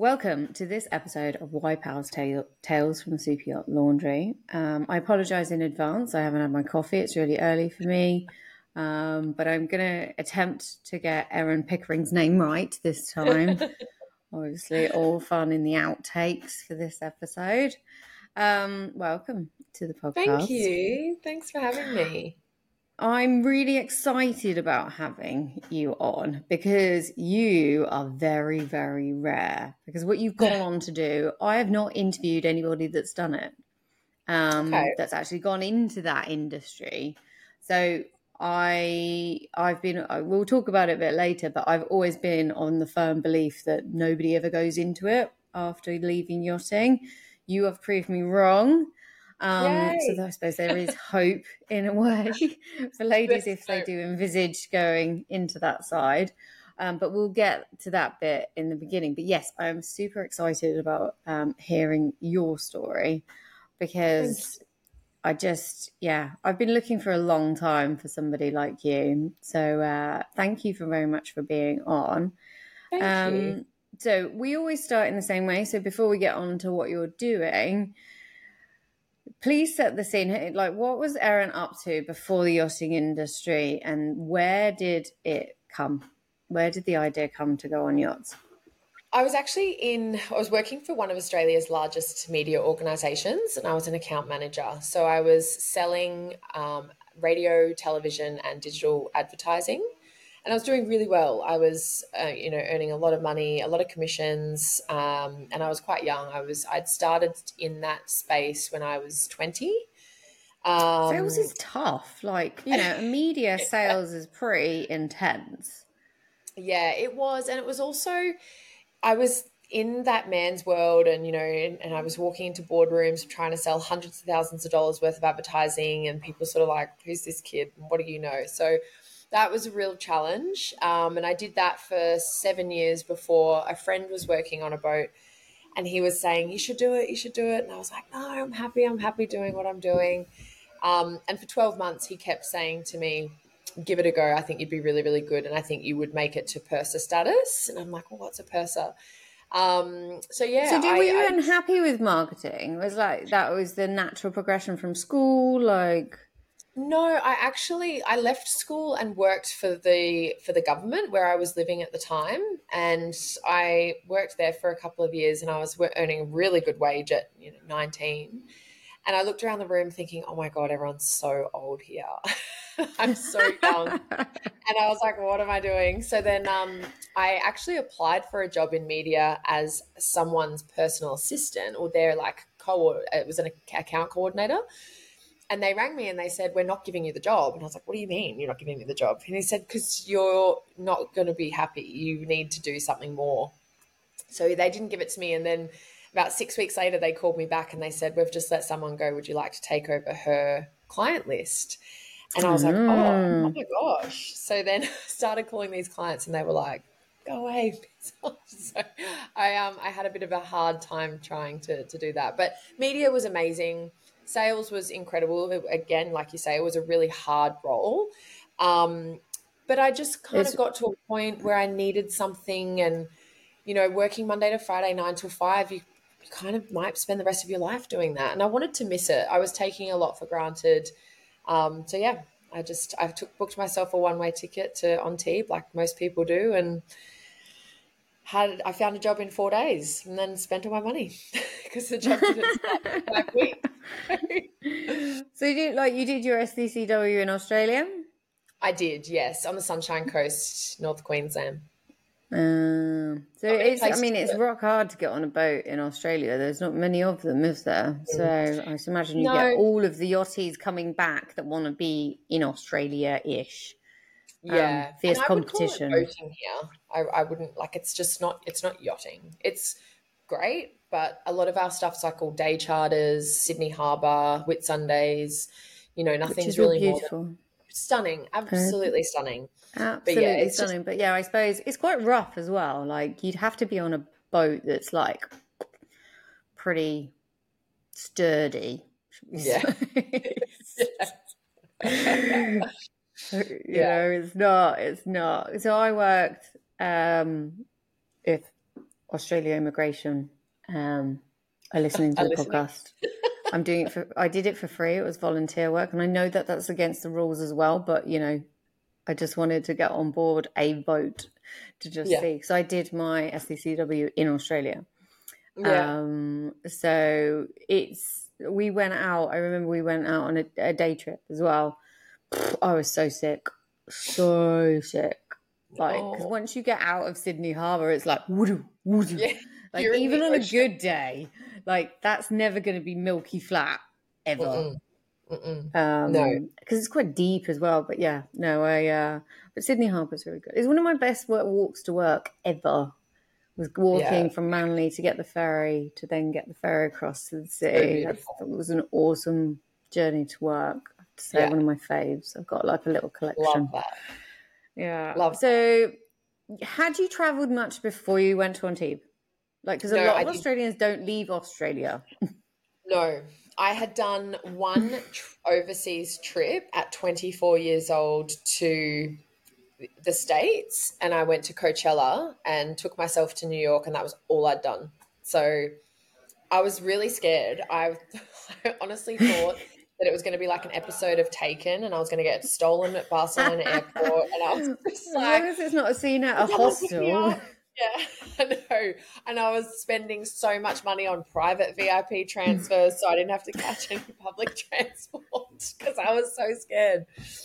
Welcome to this episode of Why Pals Tales from the Super Yacht Laundry. I apologise in advance. I haven't had my coffee. It's really early for me. But I'm going to attempt to get Erin Pickering's name right this time. Obviously, all fun in the outtakes for this episode. Welcome to the podcast. Thank you. Thanks for having me. I'm really excited about having you on because you are very, very rare. Because what you've gone on to do, I have not interviewed anybody that's done it, that's actually gone into that industry. So we'll talk about it a bit later, but I've always been on the firm belief that nobody ever goes into it after leaving yachting. You have proved me wrong. So I suppose there is hope in a way for ladies if they do envisage going into that side. But we'll get to that bit in the beginning. But yes, I'm super excited about hearing your story because I've been looking for a long time for somebody like you. So thank you very much for being on. Thank you. So we always start in the same way. So before we get on to what you're doing, please set the scene. Like, what was Erin up to before the yachting industry, and where did it come? Where did the idea come to go on yachts? I was working for one of Australia's largest media organisations, and I was an account manager. So I was selling radio, television, and digital advertising, and I was doing really well. I was, earning a lot of money, a lot of commissions, and I was quite young. I'd started in that space when I was 20. Sales is tough. Media sales is pretty intense. Yeah, it was, and it was also, I was in that man's world, and and I was walking into boardrooms trying to sell hundreds of thousands of dollars worth of advertising, and people sort of like, who's this kid? What do you know? So that was a real challenge. And I did that for 7 years before a friend was working on a boat, and he was saying, you should do it, you should do it. And I was like, no, I'm happy doing what I'm doing. And for 12 months, he kept saying to me, give it a go. I think you'd be really, really good. And I think you would make it to purser status. And I'm like, well, what's a purser? So were you unhappy with marketing? Was that was the natural progression from school? No, I left school and worked for the government where I was living at the time. And I worked there for a couple of years, and I was earning a really good wage at 19. And I looked around the room thinking, oh my God, everyone's so old here. I'm so young. And I was like, what am I doing? So then I actually applied for a job in media as someone's personal assistant, or their it was an account coordinator. And they rang me and they said, we're not giving you the job. And I was like, what do you mean you're not giving me the job? And he said, because you're not going to be happy. You need to do something more. So they didn't give it to me. And then about 6 weeks later, they called me back and they said, we've just let someone go. Would you like to take over her client list? And I was like, oh my gosh. So then I started calling these clients, and they were like, go away. So I had a bit of a hard time trying to do that. But media was amazing. Sales was incredible. Again, like you say, it was a really hard role. But I just kind of got to a point where I needed something, and, working Monday to Friday, 9 till 5, you kind of might spend the rest of your life doing that. And I wanted to miss it. I was taking a lot for granted. I booked myself a one-way ticket to Antibes, like most people do, and I found a job in 4 days, and then spent all my money because the job didn't start for 5 weeks. So you did your SCCW in Australia? I did, yes, on the Sunshine Coast, North Queensland. It's rock hard to get on a boat in Australia. There's not many of them, is there? So I imagine you get all of the yachties coming back that want to be in Australia-ish. Yeah, fierce and competition. I would call it boating here. I wouldn't it's not yachting. It's great, but a lot of our stuff's like all day charters, Sydney Harbour, Whitsundays. Nothing's really beautiful. Stunning, absolutely stunning. Absolutely stunning. But yeah, I suppose it's quite rough as well. Like, you'd have to be on a boat that's like pretty sturdy. Yeah. It's not. So I worked, if Australia immigration are listening to the podcast. I'm doing it I did it for free. It was volunteer work. And I know that that's against the rules as well. But, you know, I just wanted to get on board a boat to just see. So I did my SCCW in Australia. Yeah. So we went out. I remember we went out on a day trip as well. I was so sick. Like, because once you get out of Sydney Harbour, it's like, woo-doo, woo-doo. Yeah, like, even on a good day, like, that's never going to be milky flat, ever. No. Because it's quite deep as well. But yeah, no, but Sydney Harbour's really good. It's one of my best walks to work ever. Was walking from Manly to get the ferry, to then get the ferry across to the city. That was an awesome journey to work. I have to say, one of my faves. I've got like a little collection. Love that. Yeah. So, had you travelled much before you went to Antibes? Like, because a lot of Australians don't leave Australia. No, I had done one overseas trip at 24 years old to the States, and I went to Coachella and took myself to New York, and that was all I'd done. So I was really scared. I honestly thought that it was going to be like an episode of Taken, and I was going to get stolen at Barcelona airport, and I was just like, as long as it's not a scene at a hostel. Yeah, I know. And I was spending so much money on private VIP transfers, so I didn't have to catch any public transport because I was so scared.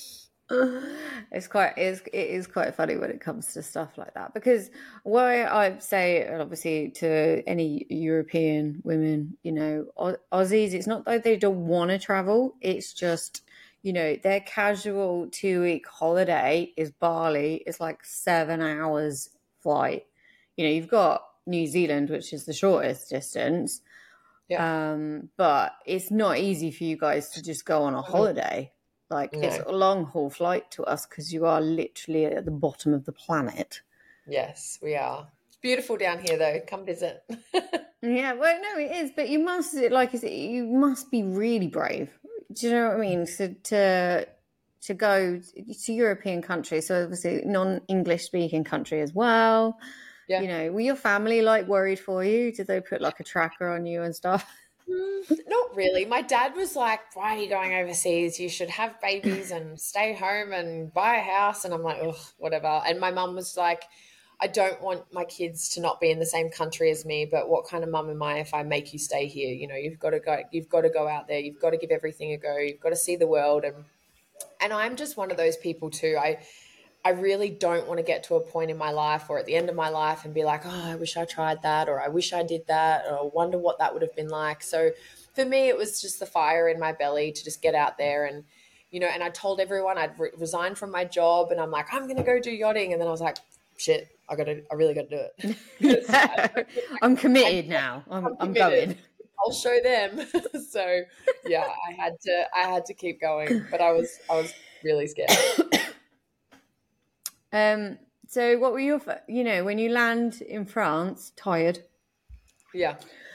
It is quite funny when it comes to stuff like that, because why I say, obviously, to any European women, you know, Aussies, it's not that they don't want to travel, it's just, you know, their casual 2-week holiday is Bali. It's like 7 hours flight. You know, you've got New Zealand, which is the shortest distance, but it's not easy for you guys to just go on a holiday. Like, it's a long haul flight to us because you are literally at the bottom of the planet. Yes, we are. It's beautiful down here, though. Come visit. Yeah, well, no, it is. But you must, you must be really brave. Do you know what I mean? So to go to European countries, so obviously non-English speaking country as well. Yeah. You know, were your family like worried for you? Did they put like a tracker on you and stuff? Not really. My dad was like, why are you going overseas? You should have babies and stay home and buy a house. And I'm like, ugh, whatever. And my mum was like, I don't want my kids to not be in the same country as me, but what kind of mum am I if I make you stay here? You know, you've got to go out there. You've got to give everything a go. You've got to see the world. And I'm just one of those people too. I really don't want to get to a point in my life or at the end of my life and be like, oh, I wish I tried that, or I wish I did that, or I wonder what that would have been like. So for me, it was just the fire in my belly to just get out there. And, you know, and I told everyone I'd resigned from my job, and I'm like, I'm going to go do yachting. And then I was like, shit, I really got to do it. I'm committed now. I'm going. I'll show them. So yeah, I had to keep going, but I was really scared. So what were your, you know, when you land in France, tired? Yeah.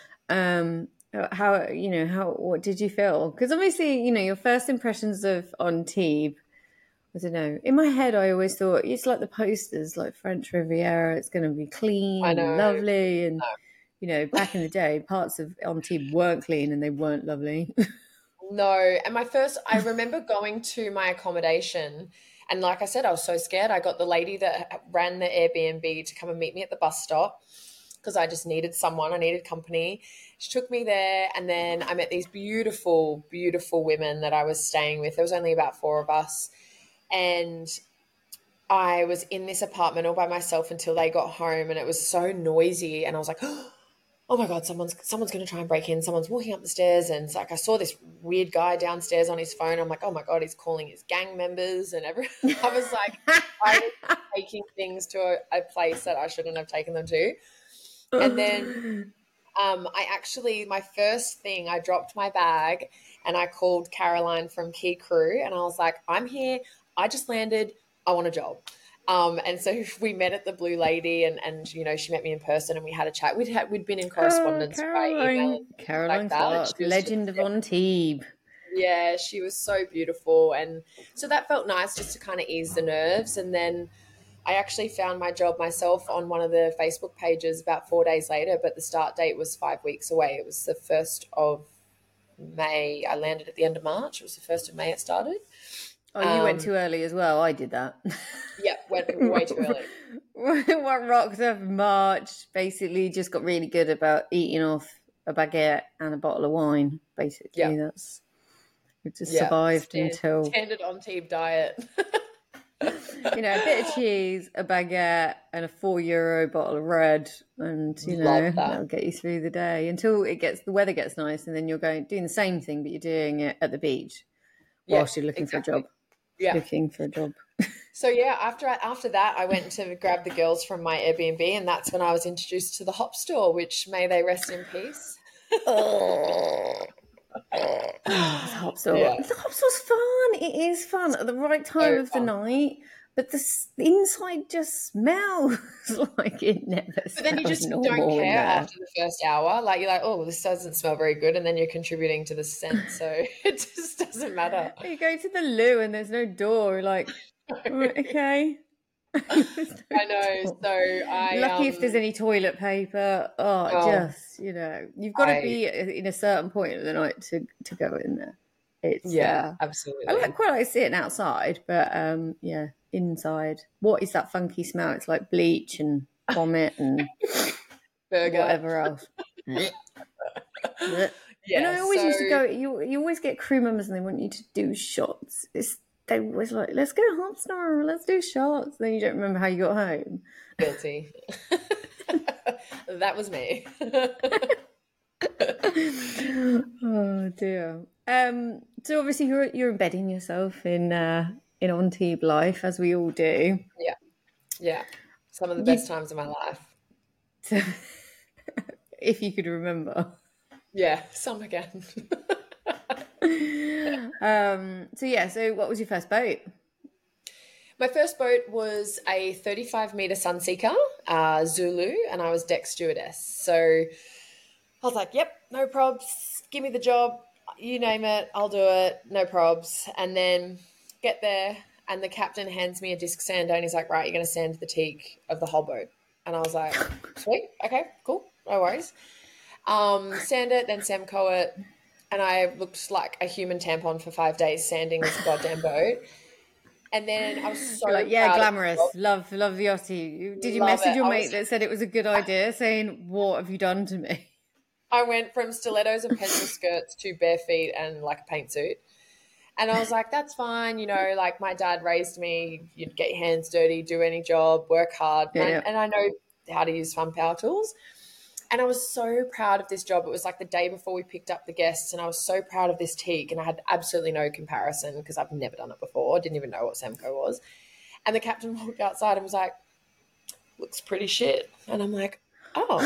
What did you feel? Because obviously, you know, your first impressions of Antibes, I don't know. In my head, I always thought it's like the posters, like French Riviera. It's going to be clean and lovely. And, you know, back in the day, parts of Antibes weren't clean and they weren't lovely. No. And I remember going to my accommodation, and like I said, I was so scared. I got the lady that ran the Airbnb to come and meet me at the bus stop because I just needed someone. I needed company. She took me there, and then I met these beautiful, beautiful women that I was staying with. There was only about 4 of us, and I was in this apartment all by myself until they got home, and it was so noisy, and I was like, oh my God, someone's going to try and break in. Someone's walking up the stairs. And it's like, I saw this weird guy downstairs on his phone. I'm like, oh my God, he's calling his gang members and everything. I was like, I was taking things to a place that I shouldn't have taken them to. And then my first thing, I dropped my bag and I called Caroline from Key Crew, and I was like, I'm here. I just landed. I want a job. And so we met at the Blue Lady, and you know, she met me in person, and we had a chat. We'd been in correspondence by email, Caroline Clark, legend of Antibes. Yeah, she was so beautiful, and so that felt nice just to kind of ease the nerves. And then I actually found my job myself on one of the Facebook pages about 4 days later, but the start date was 5 weeks away. It was the 1st of May. I landed at the end of March. It was the 1st of May it started. Oh, you went too early as well. I did that. Yeah, went way too early. What rocked up in March, basically just got really good about eating off a baguette and a bottle of wine, basically. That's it, just survived until standard Antibes diet. You know, a bit of cheese, a baguette, and a €4 bottle of red, and you know that'll get you through the day until the weather gets nice, and then you're doing the same thing, but you're doing it at the beach whilst you're looking for a job. Yeah, looking for a job. So yeah, after that, I went to grab the girls from my Airbnb, and that's when I was introduced to the Hop Store, which may they rest in peace. The Hop Store. Yeah. The Hop Store's fun. It is fun at the right time of the night, but the inside just smells like it never smells. But then you just don't care after the first hour. Like you're like, oh, this doesn't smell very good, and then you're contributing to the scent, so it just doesn't matter. You go to the loo and there's no door. Like, okay. I know. So lucky if there's any toilet paper. Just you've got to be in a certain point of the night to go in there. It's absolutely. I quite like sitting outside, but inside. What is that funky smell? It's like bleach and vomit and burger, whatever else. And I always used to go. You always get crew members, and they want you to do shots. They always like, let's go Hop Store, let's do shots. Then you don't remember how you got home. Guilty. That was me. Oh dear. So obviously you're embedding yourself in Antibes life, as we all do. Yeah. Some of the best times of my life. So, if you could remember. Yeah, some again. So what was your first boat? My first boat was a 35-meter Sunseeker, Zulu, and I was deck stewardess. So I was like, yep, no probs, give me the job, you name it, I'll do it, no probs. And then get there, and the captain hands me a disc sander, and he's like, right, you're going to sand the teak of the whole boat. And I was like, sweet, okay, cool, no worries. Sand it, then Semco it, and I looked like a human tampon for 5 days sanding this goddamn boat. And then I was so like, glamorous, love the Yachty. Did you message your mate that said it was a good idea, saying, what have you done to me? I went from stilettos and pencil skirts to bare feet and like a paint suit. And I was like, that's fine. Like my dad raised me, you'd get your hands dirty, do any job, work hard. And I know how to use fun power tools. And I was so proud of this job. It was like the day before we picked up the guests, and I was so proud of this teak, and I had absolutely no comparison because I've never done it before. I didn't even know what Semco was. And the captain walked outside and was like, looks pretty shit. And I'm like, oh,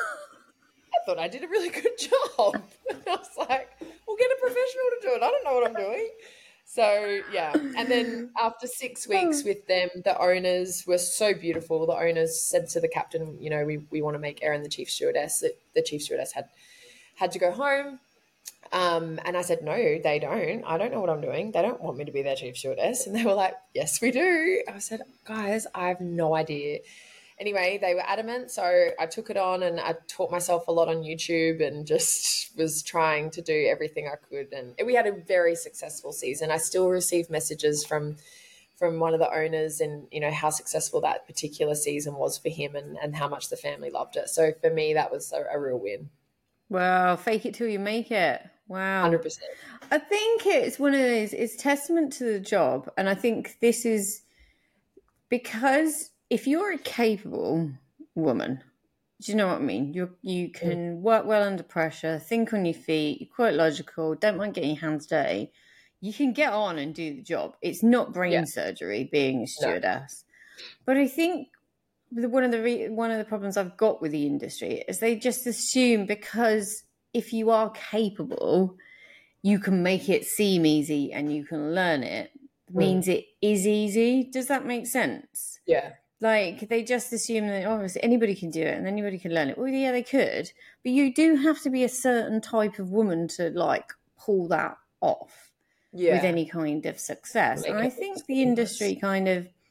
I thought I did a really good job. And I was like, we'll get a professional to do it. I don't know what I'm doing. So, yeah. And then after 6 weeks with them, the owners were so beautiful. The owners said to the captain, we want to make Erin the chief stewardess. The chief stewardess had to go home. And I said, no, they don't. I don't know what I'm doing. They don't want me to be their chief stewardess. And they were like, yes, we do. I said, guys, I have no idea. Anyway, they were adamant, so I took it on, and I taught myself a lot on YouTube and just was trying to do everything I could. And we had a very successful season. I still receive messages from one of the owners and, how successful that particular season was for him and how much the family loved it. So for me, that was a real win. Wow, fake it till you make it. Wow. 100%. I think it's one of those, it's testament to the job. And I think this is because if you're a capable woman, do you know what I mean? You can work well under pressure, think on your feet, you're quite logical, don't mind getting your hands dirty. You can get on and do the job. It's not brain surgery being a stewardess. No. But I think one of the problems I've got with the industry is they just assume because if you are capable, you can make it seem easy and you can learn it. Means it is easy. Does that make sense? Yeah. Like, they just assume that, anybody can do it and anybody can learn it. Well, yeah, they could. But you do have to be a certain type of woman to, pull that off with any kind of success. And I think the industry kind of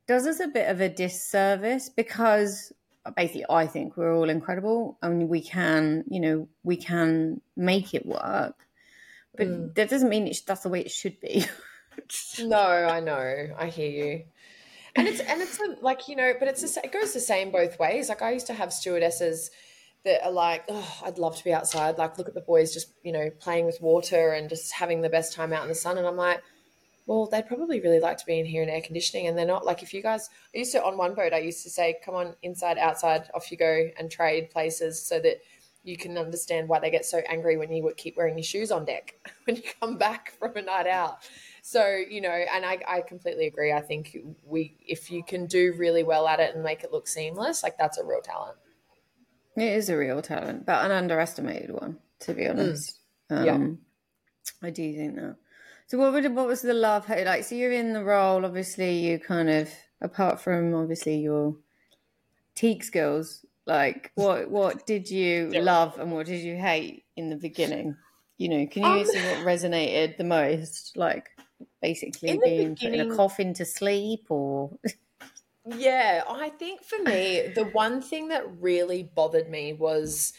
does us a bit of a disservice because basically I think we're all incredible and we can, we can make it work. But that doesn't mean that's the way it should be. No, I know. I hear you. And it's like, but it goes the same both ways. Like I used to have stewardesses that are like, oh, I'd love to be outside. Like, look at the boys just, playing with water and just having the best time out in the sun. And I'm like, well, they'd probably really like to be in here in air conditioning. And they're not. Like, if you guys, I used to, on one boat, I used to say, come on, inside, outside, off you go, and trade places so that you can understand why they get so angry when you would keep wearing your shoes on deck when you come back from a night out. So, and I completely agree. I think if you can do really well at it and make it look seamless, like that's a real talent. It is a real talent, but an underestimated one, to be honest. Yeah. I do think that. So what was the love like? So you're in the role, obviously you kind of, apart from obviously your teak skills, like what did you love and what did you hate in the beginning? Can you see what resonated the most? Like basically being put in a coffin to sleep or... Yeah, I think for me, the one thing that really bothered me was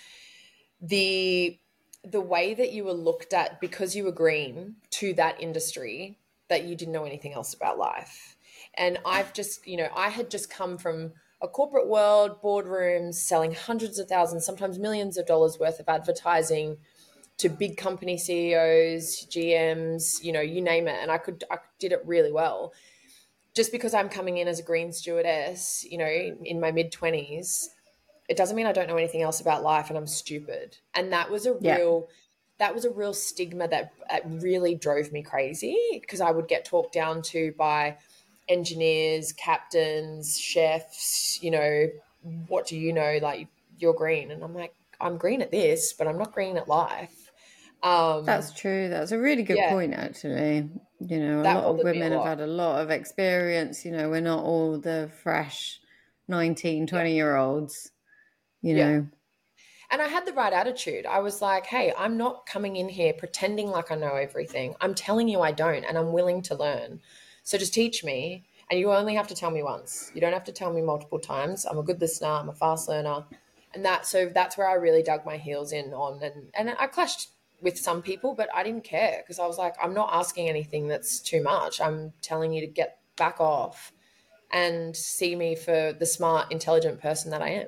the way that you were looked at because you were green to that industry, that you didn't know anything else about life. And I've just, I had just come from a corporate world, boardrooms, selling hundreds of thousands, sometimes millions of dollars worth of advertising to big company CEOs, GMs, you name it. And I did it really well. Just because I'm coming in as a green stewardess, in my mid-20s, it doesn't mean I don't know anything else about life and I'm stupid. And that was a real stigma that really drove me crazy, because I would get talked down to by engineers, captains, chefs, what do you know? Like, you're green. And I'm like, I'm green at this, but I'm not green at life. That's true. That's a really good point, actually. A lot of women have had a lot of experience. We're not all the fresh 19, 20-year-olds, know. And I had the right attitude. I was like, hey, I'm not coming in here pretending like I know everything. I'm telling you I don't, and I'm willing to learn. So just teach me. And you only have to tell me once. You don't have to tell me multiple times. I'm a good listener. I'm a fast learner. And that's where I really dug my heels in on. And I clashed with some people, but I didn't care, because I was like, I'm not asking anything that's too much. I'm telling you to get back off and see me for the smart, intelligent person that I am.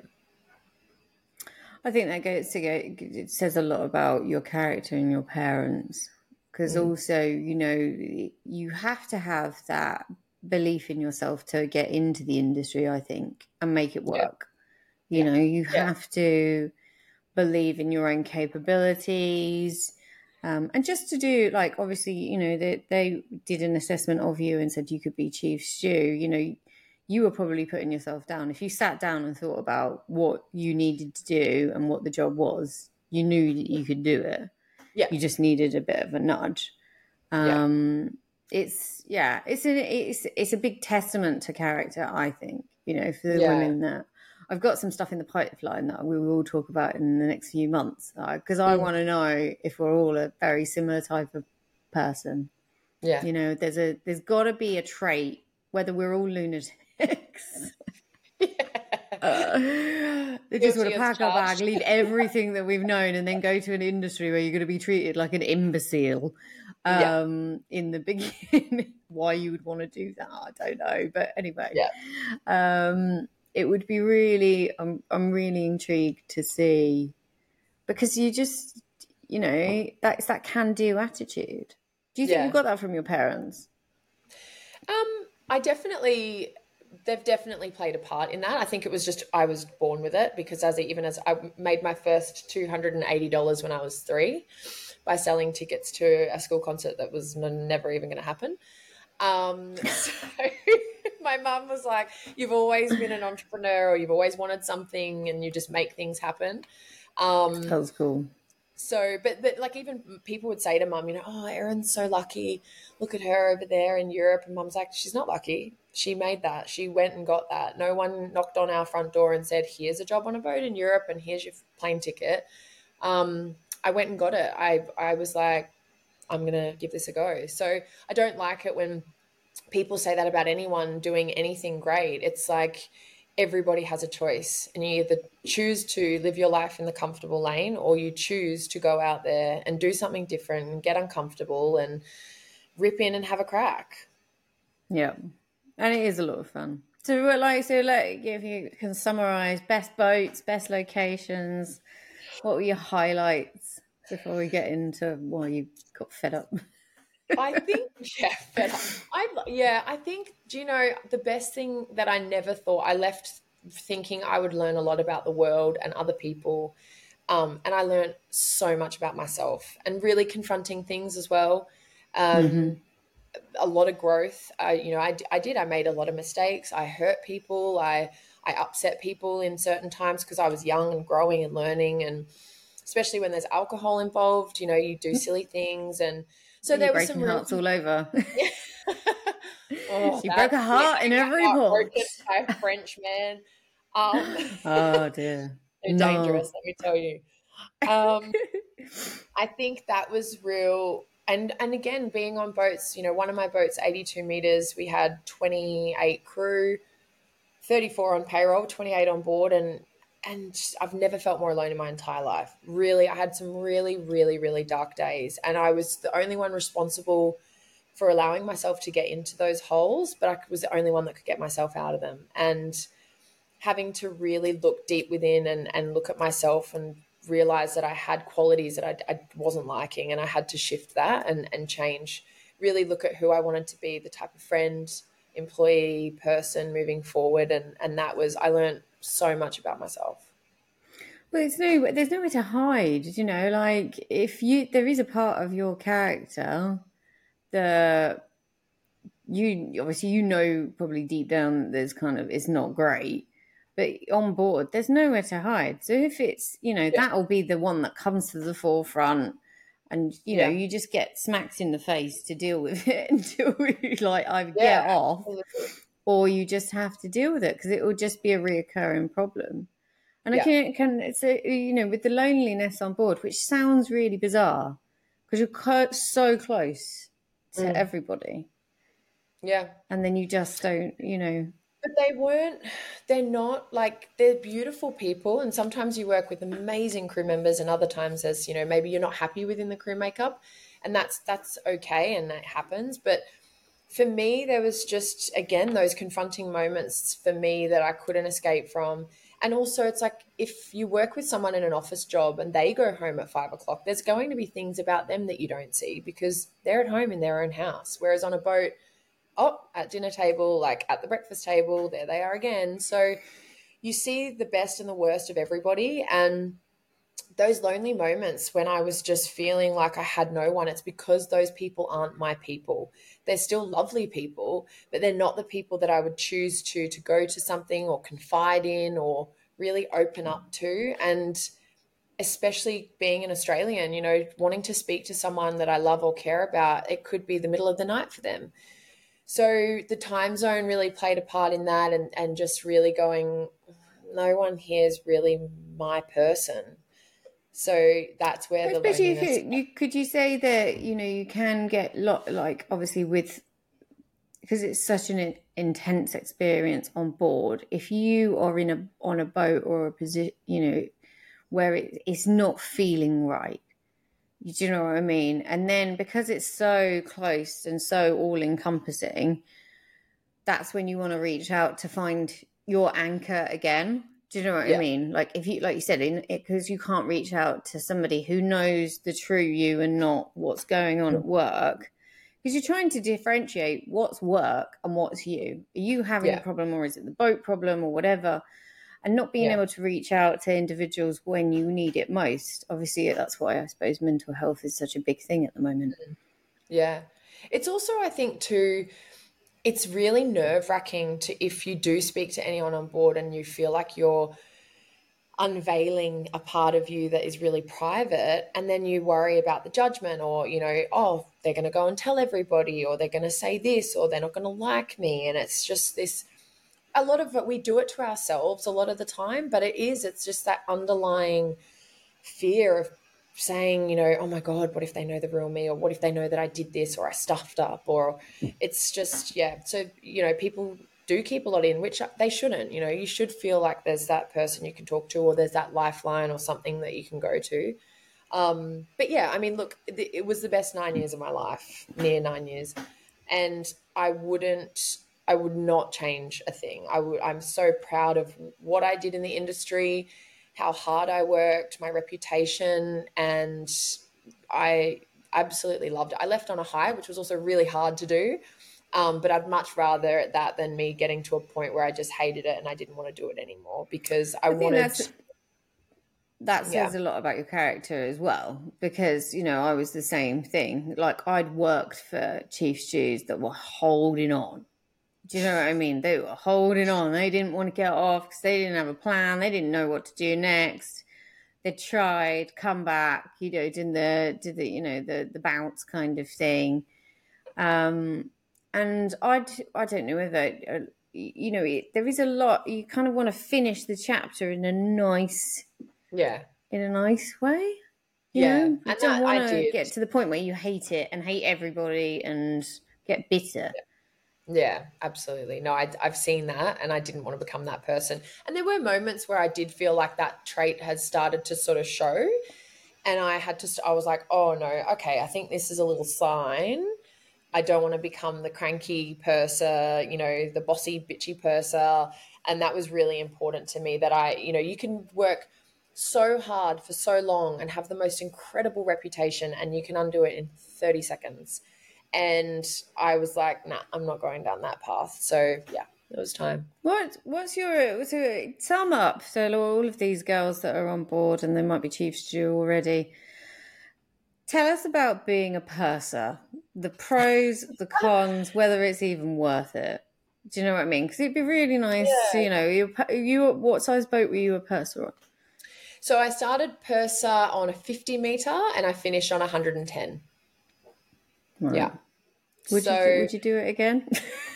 I think it says a lot about your character and your parents, because also, you have to have that belief in yourself to get into the industry, I think, and make it work. You have to believe in your own capabilities, and just to do, like, obviously, they did an assessment of you and said you could be chief stew. You were probably putting yourself down. If you sat down and thought about what you needed to do and what the job was, you knew that you could do it. You just needed a bit of a nudge. It's a big testament to character, I think, for the women that... I've got some stuff in the pipeline that we will talk about in the next few months, because I want to know if we're all a very similar type of person. Yeah. There's got to be a trait, whether we're all lunatics. They just want to pack our bag, leave everything that we've known, and then go to an industry where you're going to be treated like an imbecile. In the beginning. Why you would want to do that, I don't know. But anyway, it would be really, I'm really intrigued to see, because you just, that's that can-do attitude. Do you think you got that from your parents? They've definitely played a part in that. I think it was just, I was born with it, because as I made my first $280 when I was 3 by selling tickets to a school concert that was never even going to happen. So my mum was like, you've always been an entrepreneur, or you've always wanted something and you just make things happen. That was cool. So, but like, even people would say to mum, oh, Erin's so lucky. Look at her over there in Europe. And mum's like, she's not lucky. She made that. She went and got that. No one knocked on our front door and said, here's a job on a boat in Europe and here's your plane ticket. I went and got it. I was like, I'm going to give this a go. So I don't like it when people say that about anyone doing anything great. It's like everybody has a choice, and you either choose to live your life in the comfortable lane, or you choose to go out there and do something different and get uncomfortable and rip in and have a crack. Yeah. And it is a lot of fun. So if you can summarize best boats, best locations, what were your highlights before we get into why you got fed up? I think, fed up. I think, do you know, the best thing that I never thought, I left thinking I would learn a lot about the world and other people. And I learned so much about myself and really confronting things as well. A lot of growth. I made a lot of mistakes. I hurt people. I upset people in certain times because I was young and growing and learning, and especially when there's alcohol involved, you do silly things. And so there was some hearts all over. Oh, she broke a heart in every port. Broken by a French man. Oh dear. They're dangerous, let me tell you. I think that was real. And again, being on boats, one of my boats, 82 meters, we had 28 crew, 34 on payroll, 28 on board. And I've never felt more alone in my entire life. Really, I had some really, really, really dark days. And I was the only one responsible for allowing myself to get into those holes, but I was the only one that could get myself out of them. And having to really look deep within and look at myself and realize that I had qualities that I wasn't liking, and I had to shift that and change, really look at who I wanted to be, the type of friend, employee, person moving forward. And that was, I learned so much about myself. Well, there's nowhere to hide, like there is a part of your character that you obviously, probably deep down there's it's not great, but on board there's nowhere to hide. So if it's that'll be the one that comes to the forefront, and you just get smacked in the face to deal with it until you either get off, or you just have to deal with it because it will just be a reoccurring problem. And I can it's with the loneliness on board, which sounds really bizarre because you're so close to everybody. Yeah. And then you just don't, But they're beautiful people. And sometimes you work with amazing crew members, and other times there's, maybe you're not happy within the crew makeup, and that's okay. And that happens. But for me, there was just, again, those confronting moments for me that I couldn't escape from. And also it's like, if you work with someone in an office job and they go home at 5 o'clock, there's going to be things about them that you don't see because they're at home in their own house. Whereas on a boat, at dinner table, at the breakfast table, there they are again. So you see the best and the worst of everybody. And those lonely moments when I was just feeling like I had no one, it's because those people aren't my people. They're still lovely people, but they're not the people that I would choose to go to something or confide in or really open up to. And especially being an Australian, wanting to speak to someone that I love or care about, it could be the middle of the night for them. So the time zone really played a part in that, and just really going, no one here is really my person. So that's where the loneliness. Could you say that you can get obviously because it's such an intense experience on board. If you are on a boat or a position where it's not feeling right, do you know what I mean? And then because it's so close and so all encompassing, that's when you want to reach out to find your anchor again. Do you know what I mean? If you, like you said, because you can't reach out to somebody who knows the true you and not what's going on at work, because you're trying to differentiate what's work and what's you. Are you having a problem, or is it the boat problem, or whatever? And not being able to reach out to individuals when you need it most. Obviously, that's why I suppose mental health is such a big thing at the moment. Yeah. It's also, I think, too, it's really nerve-wracking if you do speak to anyone on board and you feel like you're unveiling a part of you that is really private, and then you worry about the judgment, or they're going to go and tell everybody, or they're going to say this, or they're not going to like me. And it's just this, a lot of it, we do it to ourselves a lot of the time, but it's just that underlying fear of saying, oh my God, what if they know the real me? Or what if they know that I did this or I stuffed up? Or it's just, yeah. So, people do keep a lot in, which they shouldn't. You should feel like there's that person you can talk to, or there's that lifeline or something that you can go to. But yeah, I mean, look, it was the best 9 years of my life, near 9 years. And I would not change a thing. I'm so proud of what I did in the industry, how hard I worked, my reputation, and I absolutely loved it. I left on a high, which was also really hard to do. But I'd much rather that than me getting to a point where I just hated it and I didn't want to do it anymore, because I wanted. That says a lot about your character as well, because, I was the same thing. Like, I'd worked for chief stews that were holding on. Do you know what I mean? They were holding on. They didn't want to get off because they didn't have a plan. They didn't know what to do next. They tried, come back, did the bounce kind of thing. And I don't know whether, there is a lot. You kind of want to finish the chapter in a nice way. You know? You don't want to get to the point where you hate it and hate everybody and get bitter. Yeah, absolutely. No, I've seen that, and I didn't want to become that person. And there were moments where I did feel like that trait has started to sort of show, and I was like, oh no, okay, I think this is a little sign. I don't want to become the cranky purser, the bossy, bitchy purser. And that was really important to me, that you can work so hard for so long and have the most incredible reputation, and you can undo it in 30 seconds. And I was like, nah, I'm not going down that path. So yeah, it was time. What's your sum up? So all of these girls that are on board, and they might be chief stew already. Tell us about being a purser, the pros, the cons, whether it's even worth it. Do you know what I mean? Because it'd be really nice to, you what size boat were you a purser on? So I started purser on a 50 meter and I finished on 110. Right. Yeah. Would you do it again?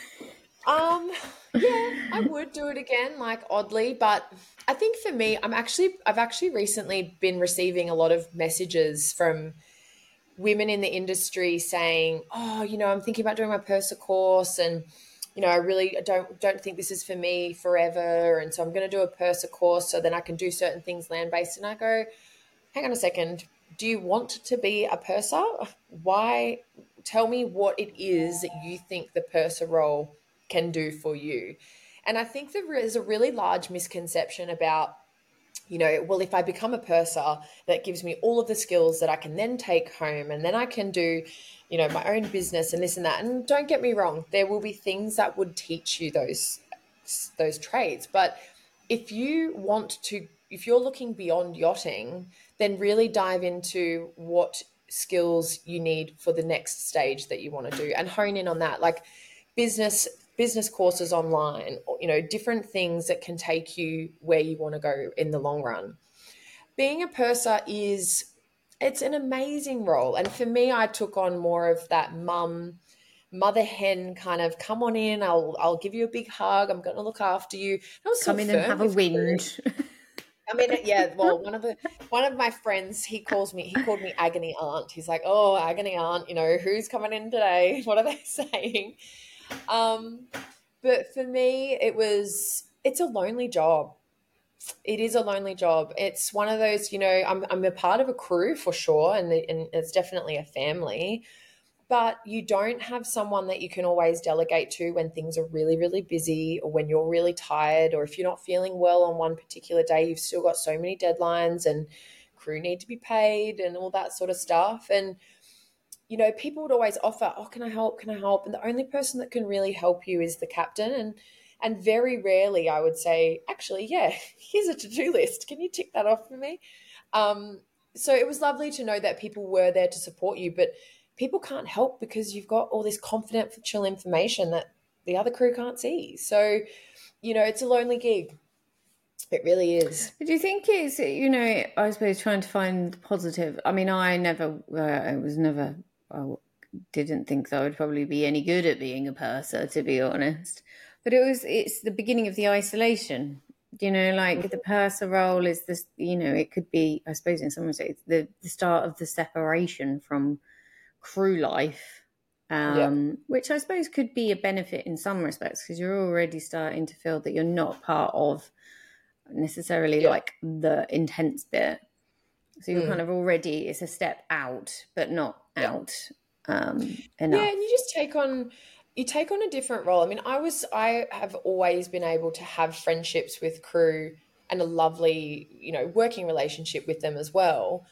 Yeah, I would do it again, like oddly, but I think for me, I've actually recently been receiving a lot of messages from women in the industry saying, oh, I'm thinking about doing my purser course, and I really don't think this is for me forever, and so I'm going to do a purser course so then I can do certain things land-based. And I go, hang on a second, do you want to be a purser? Why? Tell me what it is that you think the purser role can do for you. And I think there is a really large misconception about, well, if I become a purser, that gives me all of the skills that I can then take home, and then I can do, my own business and this and that. And don't get me wrong, there will be things that would teach you those trades. But if you're looking beyond yachting, then really dive into what skills you need for the next stage that you want to do and hone in on that, like business courses online, different things that can take you where you want to go in the long run. Being a purser it's an amazing role. And for me, I took on more of that mother hen kind of, come on in, I'll give you a big hug, I'm going to look after you. Come in and have a whinge. I mean, yeah, well, one of my friends, he called me agony aunt. He's like, oh, agony aunt, who's coming in today? What are they saying? But for me, it's a lonely job. It is a lonely job. It's one of those, I'm a part of a crew for sure, and it's definitely a family, but you don't have someone that you can always delegate to when things are really, really busy, or when you're really tired, or if you're not feeling well on one particular day. You've still got so many deadlines, and crew need to be paid and all that sort of stuff. And people would always offer, oh, can I help? And the only person that can really help you is the captain. And very rarely I would say, actually, yeah, here's a to-do list. Can you tick that off for me? So it was lovely to know that people were there to support you, but people can't help because you've got all this confidential information that the other crew can't see. So, it's a lonely gig. It really is. Do you think it's, I suppose trying to find positive? I mean, I didn't think that I would probably be any good at being a purser, to be honest. But it's the beginning of the isolation. Like the purser role is this, it could be, I suppose in some ways, it's the start of the separation from crew life, which I suppose could be a benefit in some respects, because you're already starting to feel that you're not part of necessarily like the intense bit. So you're kind of already, it's a step out, but not out enough. Yeah, and you just take on a different role. I mean, I have always been able to have friendships with crew and a lovely, working relationship with them as well.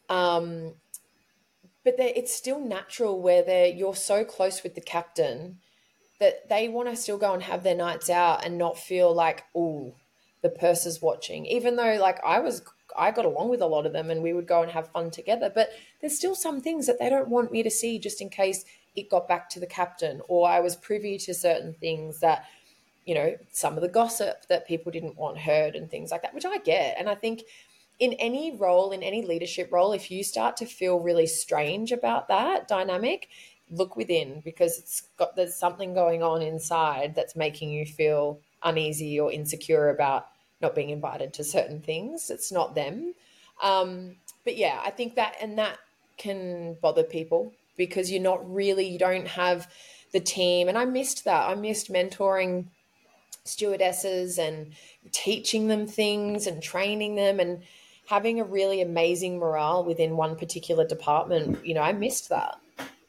But it's still natural where you're so close with the captain that they want to still go and have their nights out and not feel like, oh, the purser's watching. Even though like I got along with a lot of them and we would go and have fun together, but there's still some things that they don't want me to see just in case it got back to the captain, or I was privy to certain things that, some of the gossip that people didn't want heard and things like that, which I get. And I think in any role, in any leadership role, if you start to feel really strange about that dynamic, look within, because there's something going on inside that's making you feel uneasy or insecure about not being invited to certain things. It's not them. But yeah, I think that can bother people because you don't have the team. And I missed that. I missed mentoring stewardesses and teaching them things and training them and having a really amazing morale within one particular department. I missed that.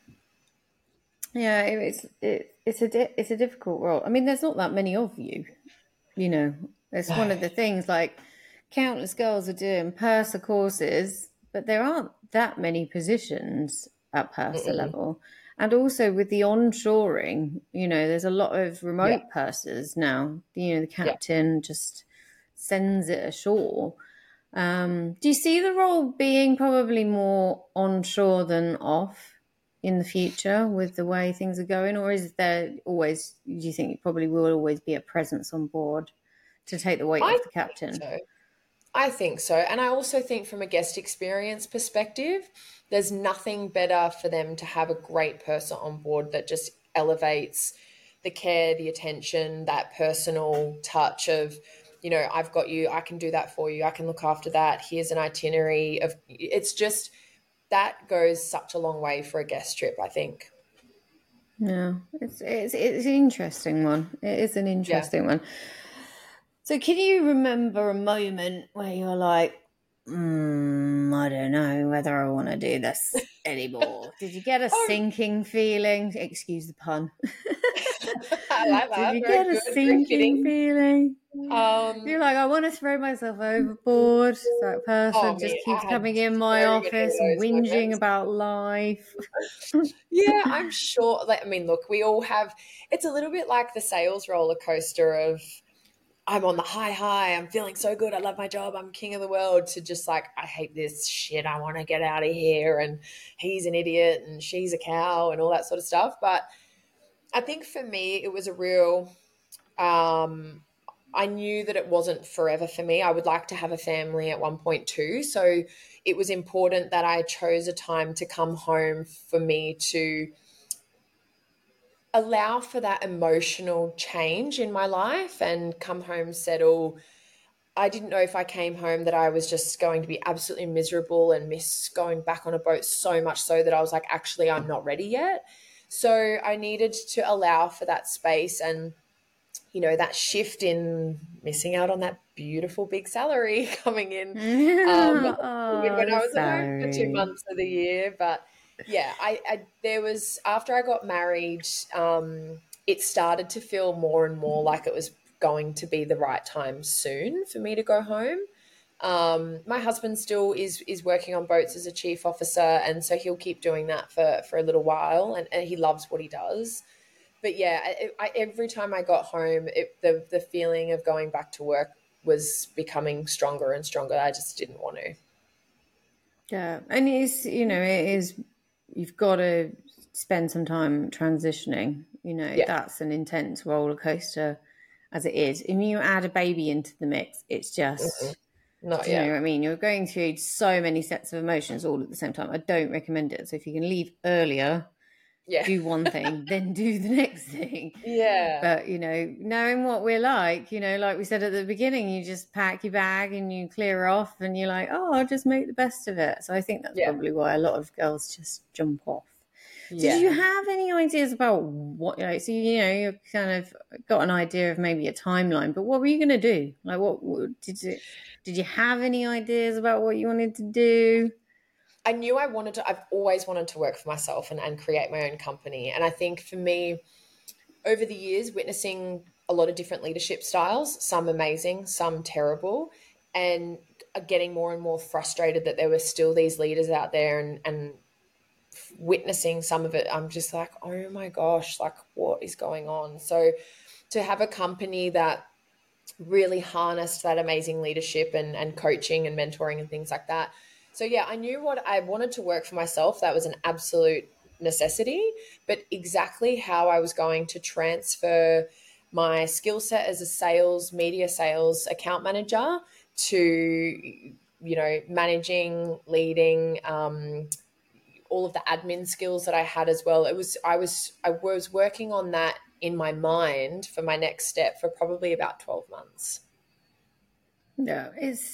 Yeah, it's a difficult role. I mean, there's not that many of you. It's one of the things. Like, countless girls are doing purser courses, but there aren't that many positions at purser level. And also with the onshoring, there's a lot of remote pursers now. The captain just sends it ashore. Do you see the role being probably more onshore than off in the future with the way things are going? Or is there always, do you think it probably will always be a presence on board to take the weight off the captain? I think so. And I also think from a guest experience perspective, there's nothing better for them to have a great person on board that just elevates the care, the attention, that personal touch of, I've got you, I can do that for you, I can look after that, here's an itinerary of, it's just, that goes such a long way for a guest trip, I think. Yeah, it's an interesting one. It is an interesting one. So can you remember a moment where you're like, I don't know whether I want to do this anymore? Did you get a sinking feeling? Excuse the pun. I like that. Did you get a sinking feeling? You're like, I want to throw myself overboard. That person just keeps coming in my office and whinging about life. Yeah, I'm sure. I mean, look, we all have, it's a little bit like the sales roller coaster of, I'm on the high, I'm feeling so good, I love my job, I'm king of the world, to just like, I hate this shit, I want to get out of here, and he's an idiot and she's a cow and all that sort of stuff. But I think for me, it was a real, I knew that it wasn't forever for me. I would like to have a family at one point too. So it was important that I chose a time to come home for me to allow for that emotional change in my life and come home, settle. I didn't know if I came home that I was just going to be absolutely miserable and miss going back on a boat so much so that I was like, actually, I'm not ready yet. So I needed to allow for that space and, that shift in missing out on that beautiful big salary coming in when I was at home for 2 months of the year. But yeah, there was, after I got married, it started to feel more and more like it was going to be the right time soon for me to go home. My husband still is working on boats as a chief officer, and so he'll keep doing that for a little while, and he loves what he does. But yeah, every time I got home, the feeling of going back to work was becoming stronger and stronger. I just didn't want to. Yeah, and it is, you've got to spend some time transitioning. That's an intense roller coaster as it is. And you add a baby into the mix, it's just, you know what I mean? You're going through so many sets of emotions all at the same time. I don't recommend it. So if you can leave earlier, Yeah. do one thing, then do the next thing. Yeah. But, knowing what we're like, like we said at the beginning, you just pack your bag and you clear off and you're like, oh, I'll just make the best of it. So I think that's probably why a lot of girls just jump off. Yeah. Did you have any ideas about what, so, you kind of got an idea of maybe a timeline, but what were you going to do? Like, what did you have any ideas about what you wanted to do? I knew I've always wanted to work for myself and create my own company. And I think for me, over the years, witnessing a lot of different leadership styles, some amazing, some terrible, and getting more and more frustrated that there were still these leaders out there, and witnessing some of it, I'm just like, oh my gosh, like what is going on? So to have a company that really harnessed that amazing leadership and coaching and mentoring and things like that. So yeah, I knew what I wanted to work for myself. That was an absolute necessity, but exactly how I was going to transfer my skill set as a media sales account manager to, managing, leading, all of the admin skills that I had as well. I was working on that in my mind for my next step for probably about 12 months. Yeah,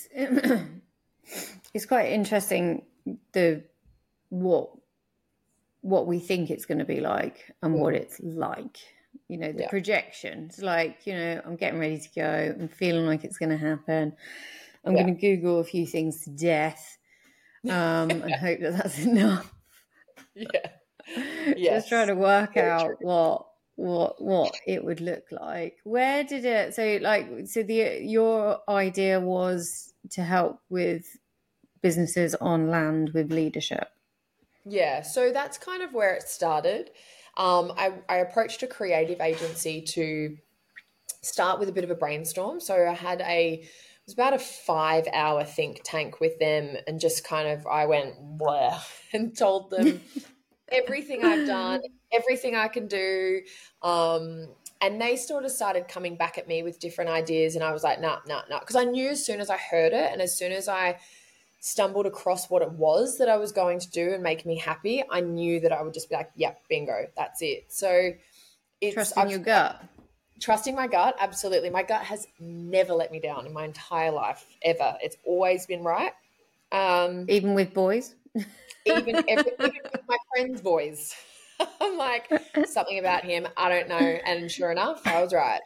it's quite interesting what we think it's going to be like and what it's like. The projections, like, I'm getting ready to go. I'm feeling like it's going to happen. I'm going to Google a few things to death and hope that that's enough. Yeah. Just trying to work out what it would look like. Where did it, your idea was to help with businesses on land with leadership? Yeah, so that's kind of where it started. I approached a creative agency to start with a bit of a brainstorm. So it was about a 5-hour think tank with them, and just kind of, I went blah and told them everything I've done, everything I can do. And they sort of started coming back at me with different ideas. And I was like, nah. Because I knew as soon as I heard it and as soon as I stumbled across what it was that I was going to do and make me happy, I knew that I would just be like, yep, bingo, that's it. So trusting your gut. Trusting my gut, absolutely. My gut has never let me down in my entire life, ever. It's always been right. Even with boys? Even with my friends' boys. I'm like, something about him, I don't know. And sure enough, I was right.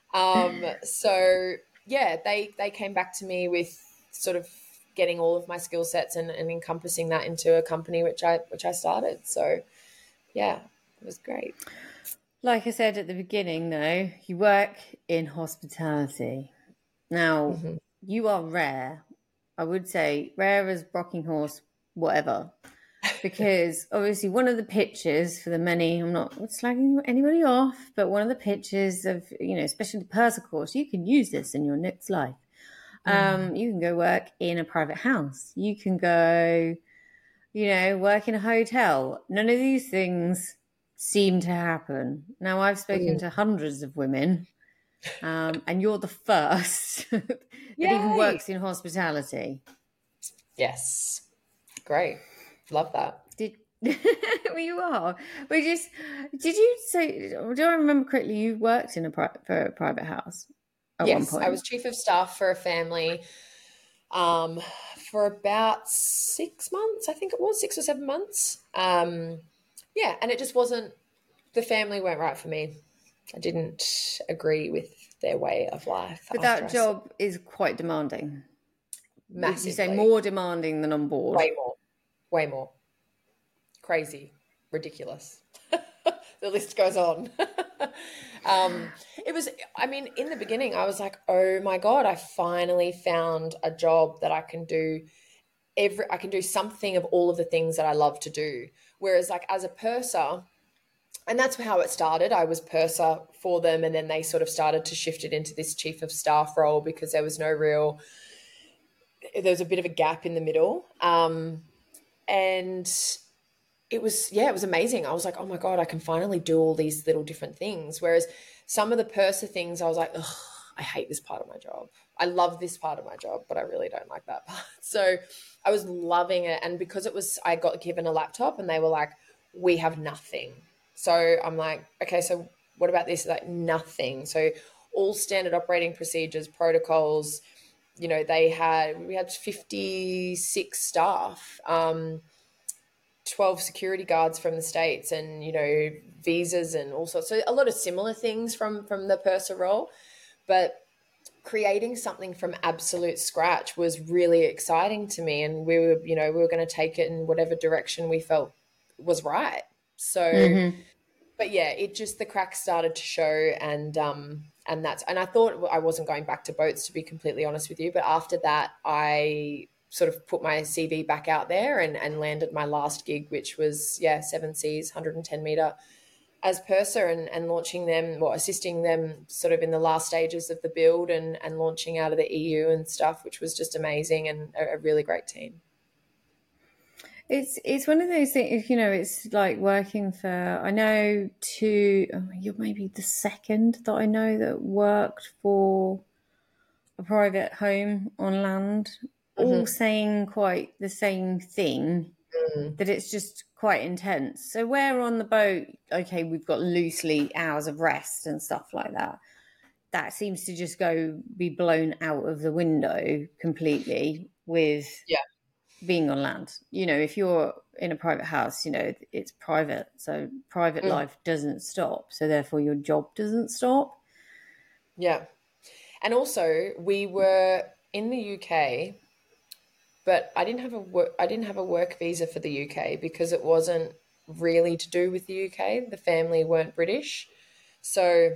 So yeah, they came back to me with sort of getting all of my skill sets and encompassing that into a company which I started. So yeah, it was great. Like I said at the beginning, though, you work in hospitality. Now, you are rare. I would say rare as rocking horse, whatever. Because obviously one of the pitches for the many, I'm not slagging anybody off, but one of the pitches of, especially the PERSA course, you can use this in your next life. You can go work in a private house. You can go, work in a hotel. None of these things seem to happen. Now, I've spoken to hundreds of women, and you're the first that even works in hospitality. Yes. Great. Love that. Well, you are. Did you say, do I remember correctly, you worked in for a private house? Yes, I was chief of staff for a family for about 6 months. I think it was 6 or 7 months. And it just wasn't, the family weren't right for me. I didn't agree with their way of life. But that job is quite demanding. Massively. Would you say more demanding than on board? Way more. Crazy. Ridiculous. The list goes on. In the beginning, I was like, oh my God, I finally found a job that I can do I can do something of all of the things that I love to do. Whereas like as a purser, and that's how it started. I was purser for them, and then they sort of started to shift it into this chief of staff role because there was a bit of a gap in the middle. And it was amazing. I was like, oh my God, I can finally do all these little different things. Whereas some of the purser things, I was like, ugh, I hate this part of my job. I love this part of my job, but I really don't like that part. So I was loving it. And because I got given a laptop and they were like, we have nothing. So I'm like, okay, so what about this? Like nothing. So all standard operating procedures, protocols, you know, we had 56 staff, 12 security guards from the States, and, you know, visas and all sorts. So a lot of similar things from the purser role, but creating something from absolute scratch was really exciting to me. And we were, you know, we were going to take it in whatever direction we felt was right. So, but yeah, it just, the cracks started to show, and I thought I wasn't going back to boats, to be completely honest with you. But after that, I sort of put my CV back out there and landed my last gig, which was, Seven Seas, 110 meter, as purser, and launching them, or assisting them sort of in the last stages of the build, and launching out of the EU and stuff, which was just amazing, and a really great team. It's one of those things, you know, it's like working for, I know you're maybe the second that I know that worked for a private home on land, all saying quite the same thing, that it's just quite intense. So where on the boat, okay, we've got loosely hours of rest and stuff like that. That seems to just be blown out of the window completely with being on land. You know, if you're in a private house, you know, it's private. So private life doesn't stop. So therefore your job doesn't stop. Yeah. And also we were in the UK, but I didn't have a work visa for the UK because it wasn't really to do with the UK. The family weren't British. So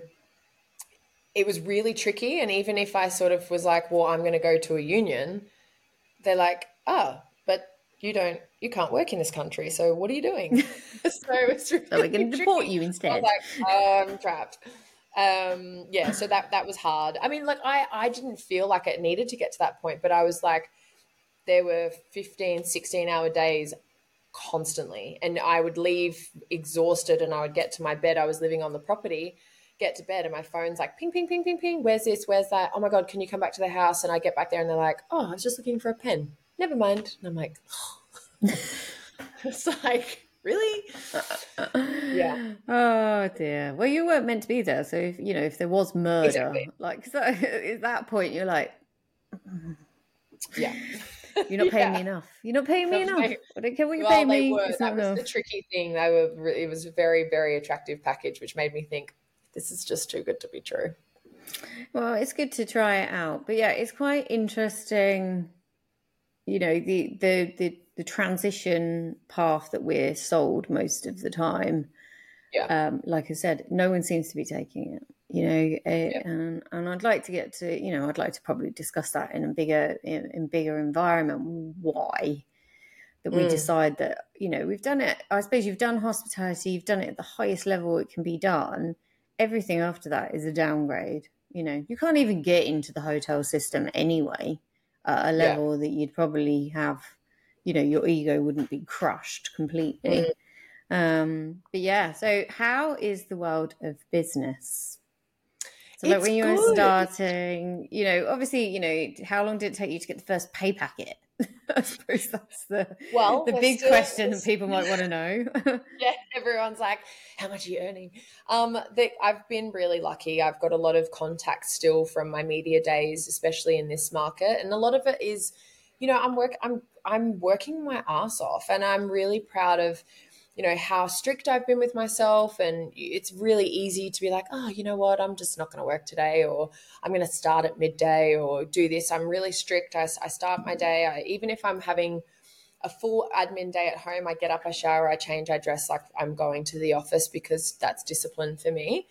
it was really tricky. And even if I sort of was like, well, I'm going to go to a union, they're like, but you can't work in this country. So what are you doing? So it's really, so we're going to deport you instead. I was like, I'm trapped. So that was hard. I mean, like I didn't feel like it needed to get to that point, but I was like, there were 15, 16-hour days constantly, and I would leave exhausted, and I would get to my bed. I was living on the property, get to bed, and my phone's like ping, ping, ping, ping, ping. Where's this? Where's that? Oh my God, can you come back to the house? And I get back there and they're like, oh, I was just looking for a pen. Never mind. And I'm like, oh. It's like, really? Yeah. Oh dear. Well, you weren't meant to be there. So if there was murder, like, so at that point you're like, yeah. You're not paying me enough. You're not paying me enough. I don't care what you pay me. That was the tricky thing. It was a very, very attractive package, which made me think, this is just too good to be true. Well, it's good to try it out. But yeah, it's quite interesting, you know, the transition path that we're sold most of the time. Yeah. Like I said, no one seems to be taking it. You know, and I'd like to get to, you know, I'd like to probably discuss that in a bigger environment. Why that we decide that, you know, we've done it. I suppose you've done hospitality, you've done it at the highest level it can be done. Everything after that is a downgrade. You know, you can't even get into the hotel system anyway at a level that you'd probably have, you know, your ego wouldn't be crushed completely. But yeah, so how is the world of business? So like when you were starting, you know, obviously, you know, how long did it take you to get the first pay packet? I suppose that's the big question that people might want to know. Yeah, everyone's like, how much are you earning? I've been really lucky. I've got a lot of contacts still from my media days, especially in this market. And a lot of it is, you know, I'm working my ass off, and I'm really proud of, you know, how strict I've been with myself. And it's really easy to be like, oh, you know what, I'm just not going to work today, or I'm going to start at midday, or do this. I'm really strict. I start my day. Even if I'm having a full admin day at home, I get up, I shower, I change, I dress like I'm going to the office, because that's discipline for me.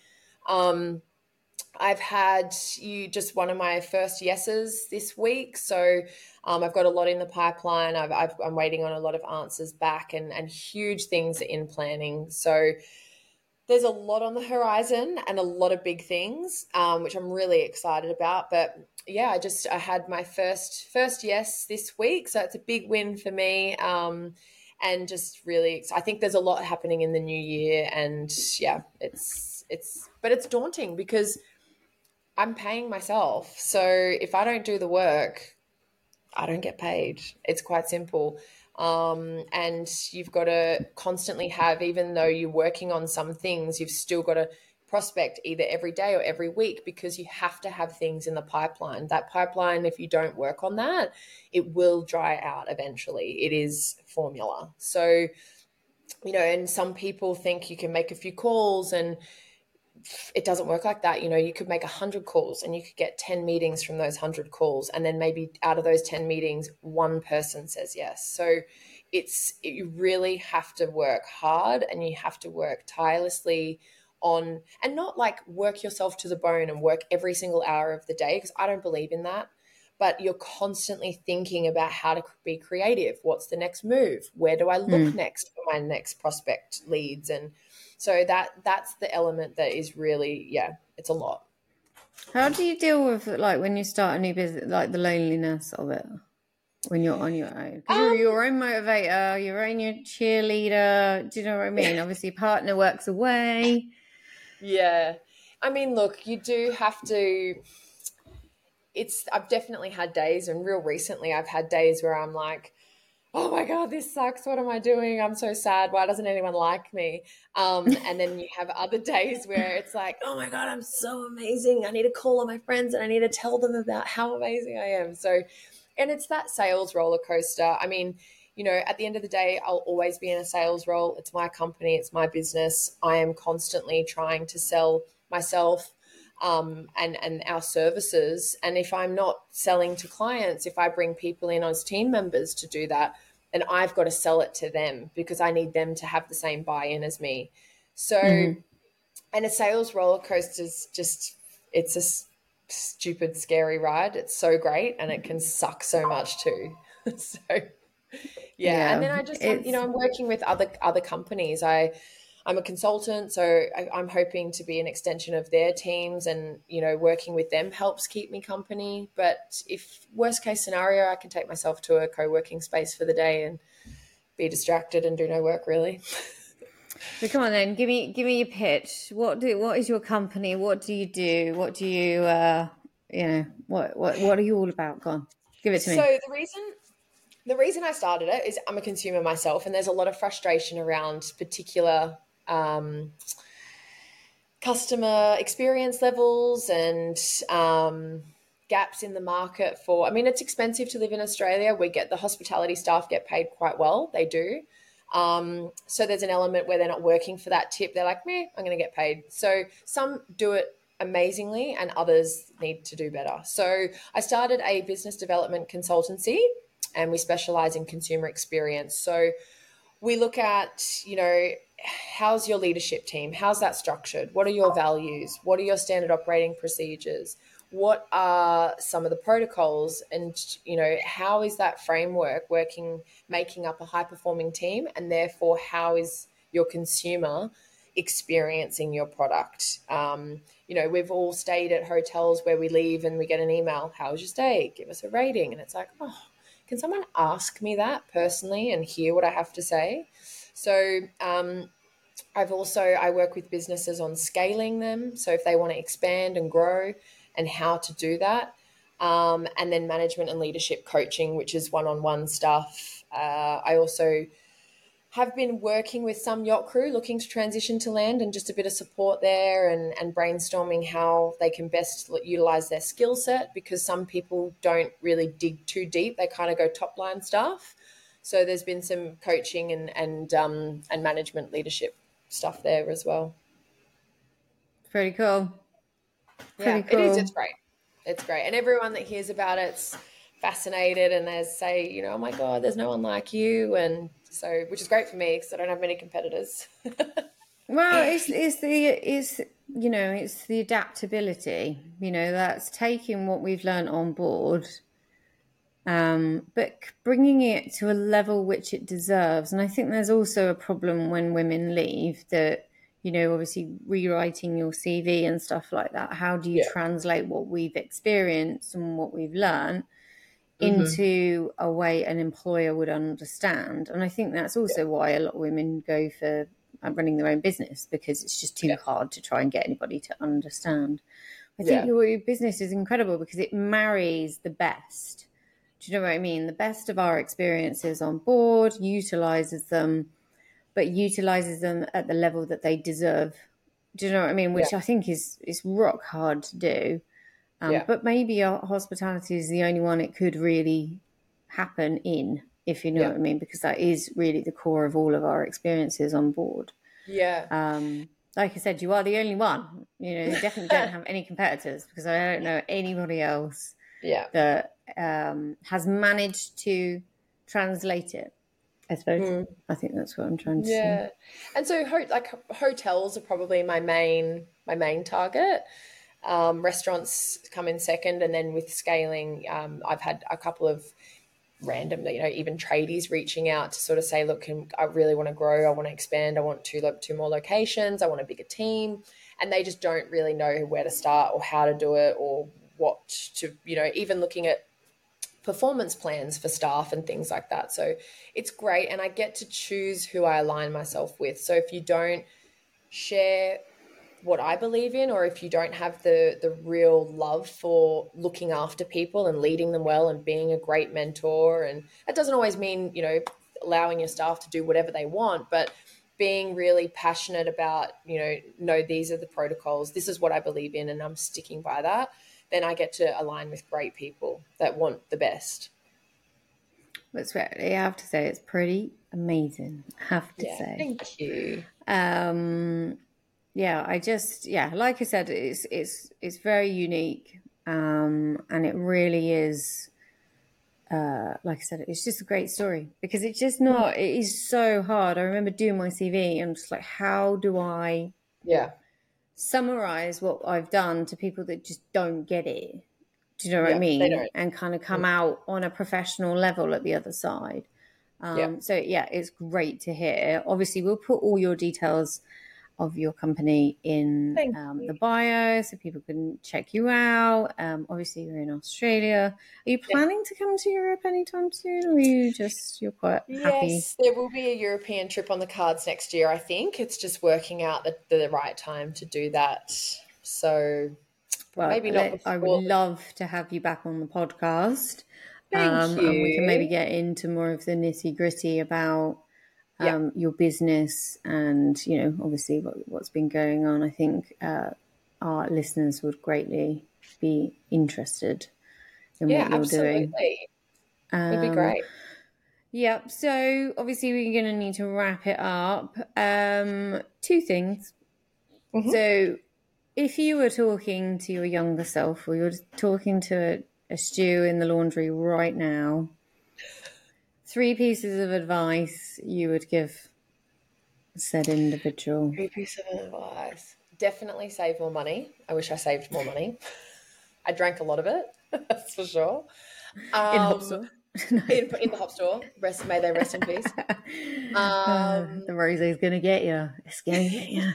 I've had just one of my first yeses this week. So I've got a lot in the pipeline. I'm waiting on a lot of answers back, and huge things in planning. So there's a lot on the horizon and a lot of big things, which I'm really excited about. But yeah, I had my first yes this week. So it's a big win for me. And just really, I think there's a lot happening in the new year. And yeah, but it's daunting because I'm paying myself. So if I don't do the work, I don't get paid. It's quite simple. And you've got to constantly have, even though you're working on some things, you've still got to prospect either every day or every week, because you have to have things in the pipeline. That pipeline, if you don't work on that, it will dry out eventually. It is formula. So, and some people think you can make a few calls, and it doesn't work like that. You could make 100 calls and you could get 10 meetings from those 100 calls. And then maybe out of those 10 meetings, one person says yes. So you really have to work hard, and you have to work tirelessly on, and not like work yourself to the bone and work every single hour of the day, because I don't believe in that. But you're constantly thinking about how to be creative. What's the next move? Where do I look next for my next prospect leads? And so that's the element that is really, it's a lot. How do you deal with, like, when you start a new business, like the loneliness of it when you're on your own? Because you're your own motivator, your own cheerleader. Do you know what I mean? Obviously, partner works away. Yeah. I mean, look, you do have to. I've definitely had days, and real recently I've had days where I'm like, oh my God, this sucks. What am I doing? I'm so sad. Why doesn't anyone like me? And then you have other days where it's like, oh my God, I'm so amazing. I need to call all my friends and I need to tell them about how amazing I am. So, and it's that sales roller coaster. I mean, at the end of the day, I'll always be in a sales role. It's my company. It's my business. I am constantly trying to sell myself and our services. And if I'm not selling to clients, if I bring people in as team members to do that, then I've got to sell it to them, because I need them to have the same buy-in as me. So, and a sales roller coaster is just, it's a stupid, scary ride. It's so great, and it can suck so much too. So, yeah. And then I'm working with other companies. I'm a consultant, so I'm hoping to be an extension of their teams, and, working with them helps keep me company. But if worst case scenario, I can take myself to a co-working space for the day and be distracted and do no work, really. So come on then, give me your pitch. What is your company? What do you do? What do you, what are you all about? Go on, give it to me. So the reason I started it is I'm a consumer myself, and there's a lot of frustration around particular customer experience levels and gaps in the market for, I mean, it's expensive to live in Australia. The hospitality staff get paid quite well. They do. So there's an element where they're not working for that tip. They're like, meh, I'm going to get paid. So some do it amazingly, and others need to do better. So I started a business development consultancy, and we specialize in consumer experience. So we look at, how's your leadership team? How's that structured? What are your values? What are your standard operating procedures? What are some of the protocols? And, how is that framework making up a high-performing team? And therefore, how is your consumer experiencing your product? We've all stayed at hotels where we leave and we get an email, how was your stay? Give us a rating. And it's like, oh, can someone ask me that personally and hear what I have to say? So I work with businesses on scaling them. So if they want to expand and grow, and how to do that. And then management and leadership coaching, which is one-on-one stuff. I also have been working with some yacht crew looking to transition to land, and just a bit of support there, and brainstorming how they can best utilize their skill set, because some people don't really dig too deep. They kind of go top line stuff. So there's been some coaching and management leadership stuff there as well. Pretty cool. Pretty cool. It is. It's great. It's great. And everyone that hears about it's fascinated, and they say, oh my God, there's no one like you. And so, which is great for me, because I don't have many competitors. Well, it's the adaptability, that's taking what we've learned on board, but bringing it to a level which it deserves. And I think there's also a problem when women leave, that, obviously rewriting your CV and stuff like that. How do you translate what we've experienced and what we've learned into a way an employer would understand? And I think that's also why a lot of women go for running their own business, because it's just too hard to try and get anybody to understand. I think your business is incredible because it marries the best Do you know what I mean? The best of our experiences on board, utilizes them, but utilizes them at the level that they deserve. Do you know what I mean? Which I think is rock hard to do. But maybe our hospitality is the only one it could really happen in, if you know what I mean, because that is really the core of all of our experiences on board. Like I said, you are the only one. You know, you definitely don't have any competitors, because I don't know anybody else that has managed to translate it, I suppose. I think that's what I'm trying to say. And so hotels are probably my main target. Restaurants come in second, and then with scaling, I've had a couple of random, even tradies reaching out to sort of say, look, I really want to grow, I want to expand, I want two more locations, I want a bigger team, and they just don't really know where to start or how to do it or what to, even looking at performance plans for staff and things like that. So it's great, and I get to choose who I align myself with. So if you don't share what I believe in, or if you don't have the real love for looking after people and leading them well and being a great mentor, and that doesn't always mean, allowing your staff to do whatever they want, but being really passionate about, no, these are the protocols, this is what I believe in, and I'm sticking by that, then I get to align with great people that want the best. That's right. I have to say, it's pretty amazing. I have to say. Thank you. Like I said, it's very unique, and it really is. Like I said, it's just a great story, because it's just not. It is so hard. I remember doing my CV and just like, how do I summarize what I've done to people that just don't get it? Do you know what I mean? And kind of come out on a professional level at the other side. So it's great to hear. Obviously, we'll put all your details of your company in the bio, so people can check you out. Obviously, you're in Australia. Are you planning to come to Europe anytime soon, or you're quite happy? Yes, there will be a European trip on the cards next year, I think. It's just working out the right time to do that. So maybe not before. I would love to have you back on the podcast. Thank you. And we can maybe get into more of the nitty-gritty about your business and, obviously what's been going on. I think our listeners would greatly be interested in what you're doing. It'd be great. Yeah, so obviously we're going to need to wrap it up. Two things. So if you were talking to your younger self, or you're talking to a Stu in the laundry right now, 3 pieces of advice you would give said individual. 3 pieces of advice. Definitely save more money. I wish I saved more money. I drank a lot of it, that's for sure. In Hop Store? in the Hop Store. May they rest in peace. The rosé's going to get you. It's going to get you.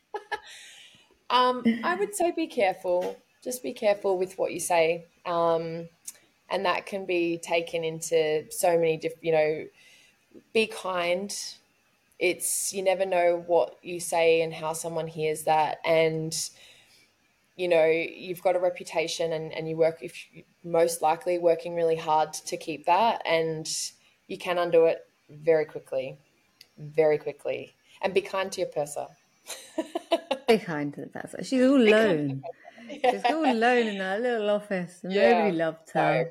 I would say be careful. Just be careful with what you say. And that can be taken into so many different, be kind. You never know what you say and how someone hears that. And, you've got a reputation and you most likely working really hard to keep that, and you can undo it very quickly, and be kind to your purser. Be kind to the purser. She's all alone. She's all alone in that little office, and nobody loved her.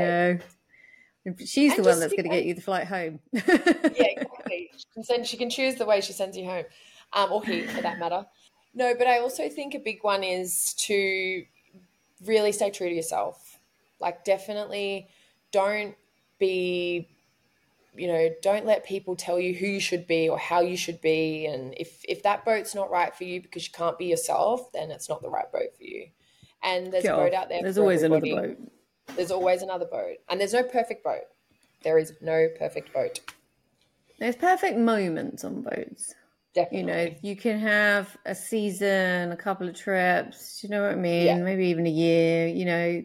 She's the one that's going to get you the flight home. Exactly. She can choose the way she sends you home, or he, for that matter. No, but I also think a big one is to really stay true to yourself. Like, definitely don't don't let people tell you who you should be or how you should be. And if that boat's not right for you because you can't be yourself, then it's not the right boat for you. And there's a boat out there. There's always another boat. There's always another boat. And there's no perfect boat. There is no perfect boat. There's perfect moments on boats. Definitely. You can have a season, a couple of trips, you know what I mean? Yeah. Maybe even a year,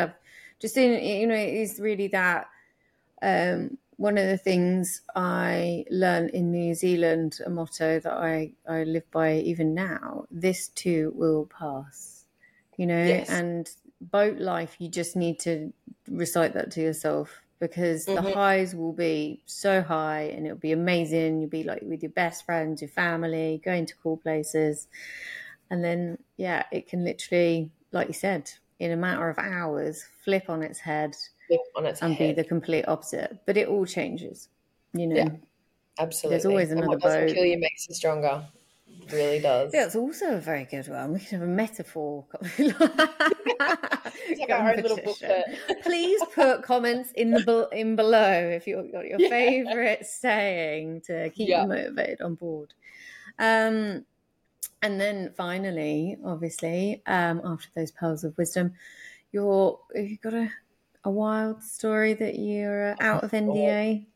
it's really that. One of the things I learned in New Zealand, a motto that I live by even now, this too will pass, Yes. and boat life, you just need to recite that to yourself, because the highs will be so high and it'll be amazing. You'll be like with your best friends, your family, going to cool places. And then, yeah, it can literally, like you said, in a matter of hours, flip on its head and be the complete opposite. But it all changes, you know. Yeah, absolutely. There's always another what doesn't boat. kill you makes you stronger. It really does. Yeah, it's also a very good one. We can have a metaphor. Like our own little booklet. Please put comments in below if you've got your favourite saying to keep you motivated on board. And then finally, obviously, after those pearls of wisdom, you've got a wild story that you're out of NDA.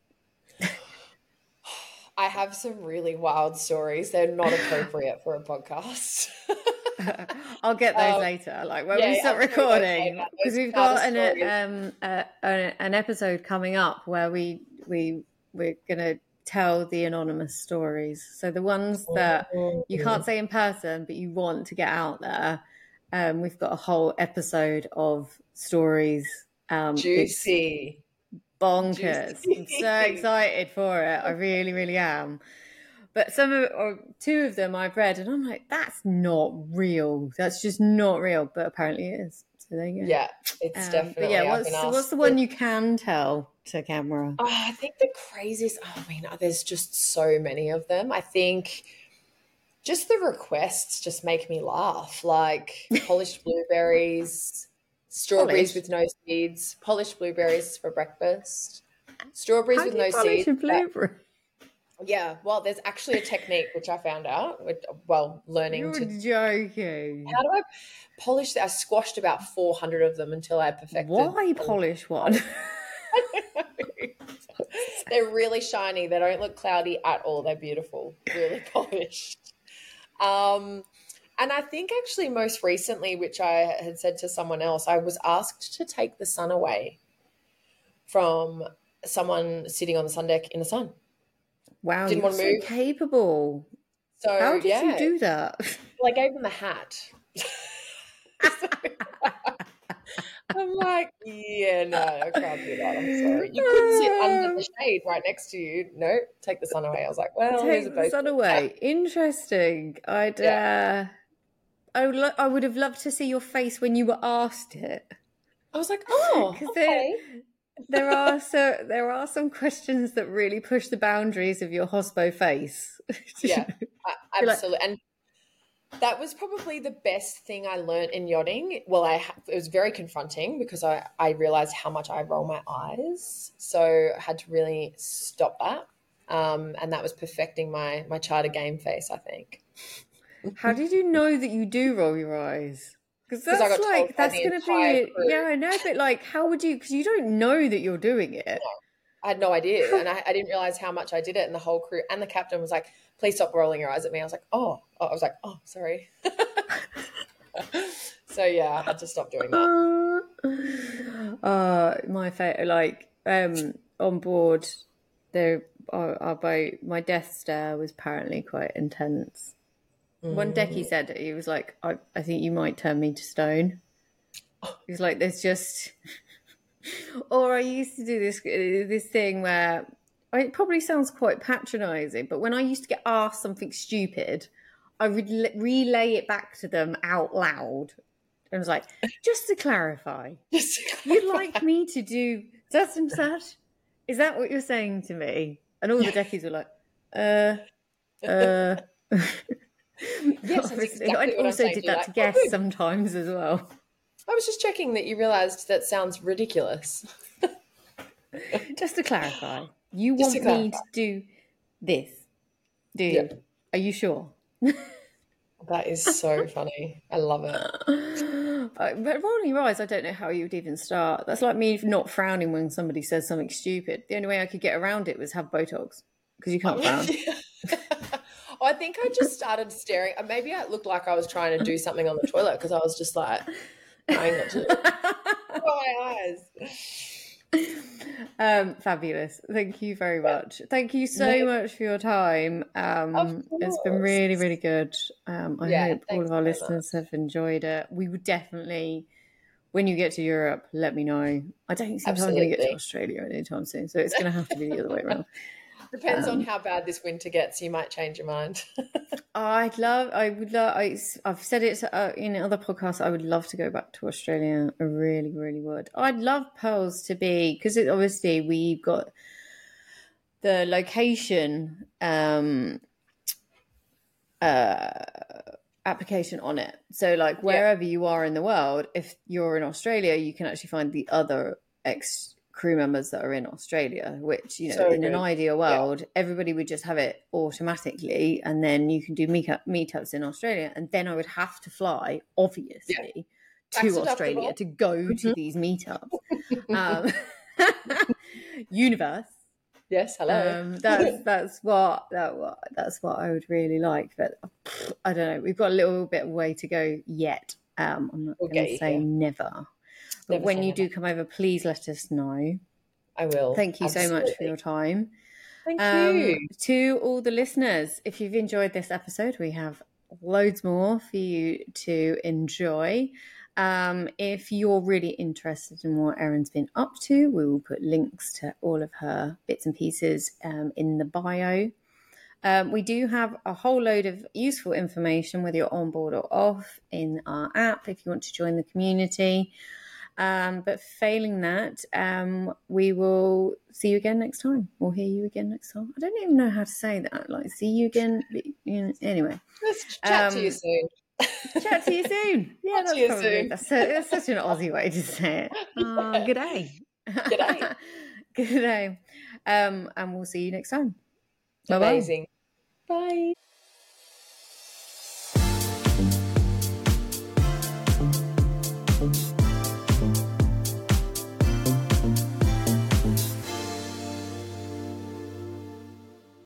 I have some really wild stories. They're not appropriate for a podcast. I'll get those later, like when we start recording, because we've got an episode coming up where we're gonna tell the anonymous stories. So the ones that you can't say in person but you want to get out there. We've got a whole episode of stories. Juicy. Bonkers. I'm so excited for it. I really, really am. But two of them I've read and I'm like, that's not real. That's just not real. But apparently it is. So there you go. Yeah, it's definitely. But yeah, what's the one you can tell to camera? Oh, I think the craziest, there's just so many of them. I think just the requests just make me laugh. Like polished blueberries, strawberries with no seeds, polished blueberries for breakfast, strawberries with no seeds. Yeah, well, there's actually a technique which I found out. Learning. You're joking. How do I polish? I squashed about 400 of them until I perfected. Why polish one? I don't know. They're really shiny. They don't look cloudy at all. They're beautiful, really polished. And I think actually most recently, which I had said to someone else, I was asked to take the sun away from someone sitting on the sun deck in the sun. Wow, didn't want to move. So capable. So how did you do that? Well, I gave them a hat. I'm like, no, I can't do that. I'm sorry. You couldn't sit under the shade right next to you. No, take the sun away. I was like, well, take the sun away. Interesting. I would have loved to see your face when you were asked it. I was like, oh, okay. There are some questions that really push the boundaries of your hospo face. Yeah, absolutely. And that was probably the best thing I learned in yachting. Well, it was very confronting because I realized how much I roll my eyes. So I had to really stop that. And that was perfecting my charter game face, I think. How did you know that you do roll your eyes? Because that's going to be, I know, but like, how would you, because you don't know that you're doing it. No, I had no idea. And I didn't realize how much I did it. And the whole crew and the captain was like, please stop rolling your eyes at me. I was like, oh, sorry. So yeah, I had to stop doing that. My favorite, like, on board, our boat, my death stare was apparently quite intense. One decky said, he was like, I think you might turn me to stone. He was like, there's just... Or I used to do this thing where... It probably sounds quite patronising, but when I used to get asked something stupid, I would relay it back to them out loud. And I was like, just to clarify, you'd like me to do such and such? Is that what you're saying to me? And all the deckies were like, Yes, exactly I also did that to guests sometimes as well. I was just checking that you realised that sounds ridiculous. Just to clarify, you want me to do this, do you? Yeah. Are you sure? That is so funny. I love it. But rolling your eyes, I don't know how you would even start. That's like me not frowning when somebody says something stupid. The only way I could get around it was have Botox, because you can't frown. I think I just started staring. Maybe I looked like I was trying to do something on the toilet because I was just like, trying not to my eyes. Fabulous. Thank you very much. Thank you so much for your time. It's been really, really good. I hope all of our listeners have enjoyed it. We would definitely when you get to Europe, let me know. I don't think I'm going to get to Australia anytime soon, so it's going to have to be the other way around. Depends on how bad this winter gets. You might change your mind. I've said it in other podcasts. I would love to go back to Australia. I really, really would. I'd love Pearls to be, because obviously we've got the location application on it. So like wherever you are in the world, if you're in Australia, you can actually find the other crew members that are in Australia, which, you know, so in an ideal world, everybody would just have it automatically, and then you can do meetups in Australia, and then I would have to fly, obviously, to Australia to go to these meetups. Universe. Yes, hello. That's what I would really like, but I don't know. We've got a little bit of way to go yet. I'm not going to say never. But when you do come over, please let us know. I will. Thank you so much for your time. Thank you. To all the listeners, if you've enjoyed this episode, we have loads more for you to enjoy. If you're really interested in what Erin's been up to, we will put links to all of her bits and pieces in the bio. We do have a whole load of useful information, whether you're on board or off, in our app if you want to join the community. But failing that, we will see you again next time. We'll hear you again next time. I don't even know how to say that. Like, see you again. Anyway. Let's chat to you soon. Chat to you soon. Yeah, that's such an Aussie way to say it. Good day. Good day. Good day. And we'll see you next time. Amazing. Bye-bye. Bye.